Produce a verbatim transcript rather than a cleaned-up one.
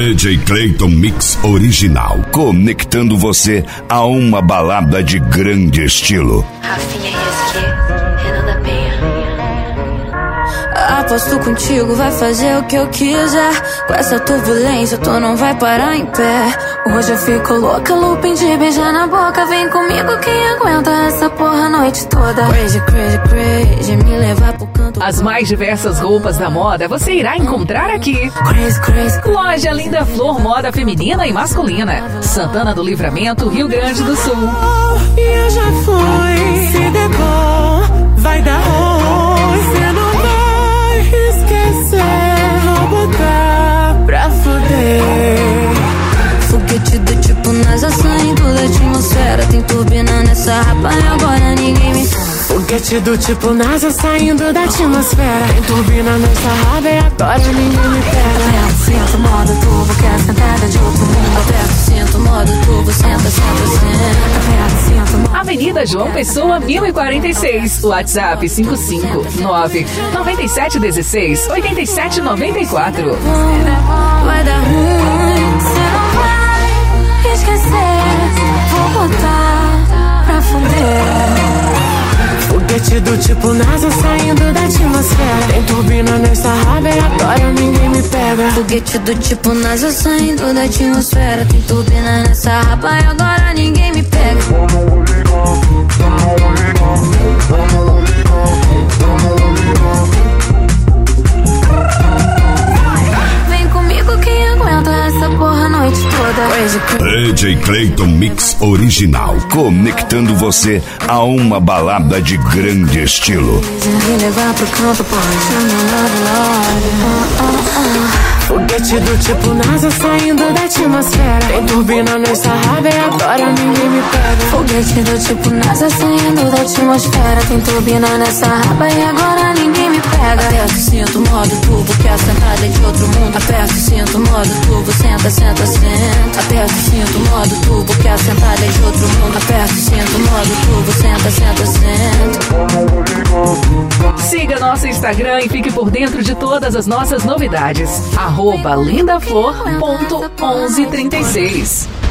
D J Clayton Mix Original, conectando você a uma balada de grande estilo. Rafinha e S Q, Renan da Penha. Aposto contigo, vai fazer o que eu quiser. Com essa turbulência, tu não vai parar em pé. Hoje eu fico louca, looping de beijar na boca. Vem comigo, quem aguenta essa porra a noite toda. Crazy, crazy, crazy, me levar pro canto. As mais diversas roupas da moda você irá encontrar aqui. Crazy, crazy, Loja Linda Flor, moda feminina e masculina. Santana do Livramento, Rio Grande do Sul. E eu já fui, se der bom, vai dar ruim. Cê não vai esquecer, vou botar pra fuder. Foguete do tipo NASA saindo da atmosfera. Tem turbina nessa rapa e agora ninguém me... Foguete do tipo NASA saindo da atmosfera. Tem turbina nessa raba e agora ninguém me pega. Aperto, sinto, modo turbo, quer sentada de outro mundo. Aperto, sinto, modo turbo, senta, senta, senta. Aperto, sinto, modo... Avenida João Pessoa, mil e quarenta e seis. WhatsApp cinco cinco nove nove sete um seis oito sete nove quatro. Vai dar ruim, cê não vai esquecer. Vou botar pra fuder. Foguete do tipo NASA saindo da atmosfera. Tem turbina nessa raba e agora ninguém me pega. Foguete do tipo NASA saindo da atmosfera. Tem turbina nessa raba e agora ninguém me pega. Vem comigo, quem aguenta essa porra a noite toda. Crazy, D J Clayton Mix Original, conectando você a uma balada de grande estilo. me levar pro campo, pode chamar Foguete do tipo NASA saindo da atmosfera. Tem turbina nessa raba e agora ninguém me pega. Foguete do tipo NASA saindo da atmosfera. Tem turbina nessa raba e agora ninguém me pega. Aperto, sinto, modo turbo, que a sentada é de outro mundo. Aperto, sinto, modo turbo, senta, senta, senta. Aperto, sinto, modo turbo, que a sentada é de outro mundo. Aperto, sinto, modo turbo, senta, senta, senta. Siga nosso Instagram e fique por dentro de todas as nossas novidades. Arroba lindaflor ponto onze trinta e seis.